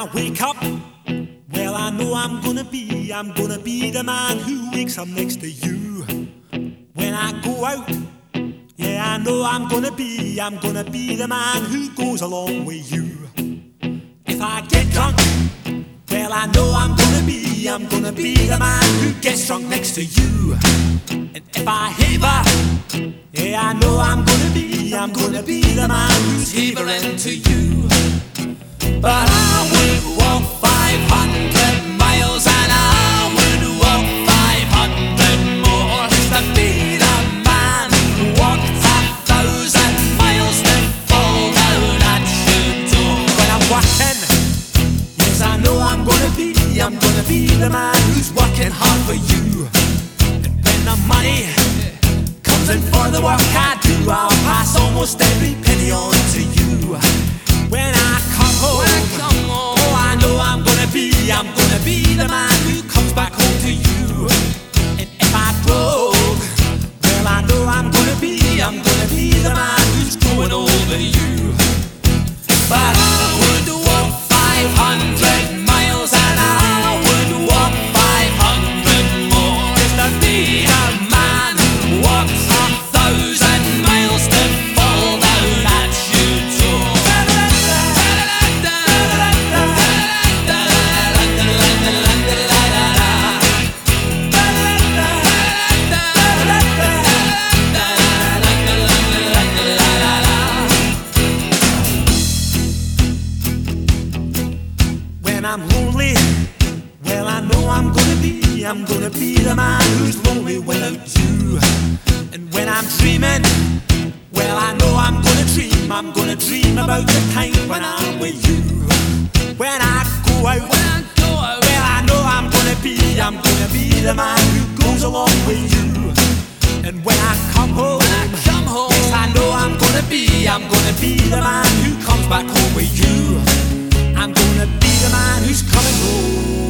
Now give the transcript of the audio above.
I wake up, well, I know I'm gonna be the man who wakes up next to you. When I go out, yeah, I know I'm gonna be the man who goes along with you. If I get drunk, well, I know I'm gonna be the man who gets drunk next to you. And if I haver, yeah, I know I'm gonna be the man who's havering to you. But I would walk 500 miles and I would walk 500 more just to be the man who walked 1,000 miles to fall down at your door. When I'm working, yes, I know I'm gonna be the man who's working hard for you. And when the money comes in for the work I do, I'll pass almost every penny on to you. When I come home, oh, I know I'm gonna be the man who comes back home to you. And if I broke, well, I know I'm gonna be the man who's growing over you. But I would walk 500 miles and I would walk 500 more just to be the man who walks 1,000 miles to fall down at your door. When I'm lonely, well, I know I'm gonna be the man who's lonely without you. And when I'm dreaming, well, I know I'm gonna dream about the time when I'm with you. When I go out, well, I know I'm gonna be the man who goes along with you. And when I come home, yes, I know I'm gonna be the man who comes back home with you. I'm gonna be the man who's coming home.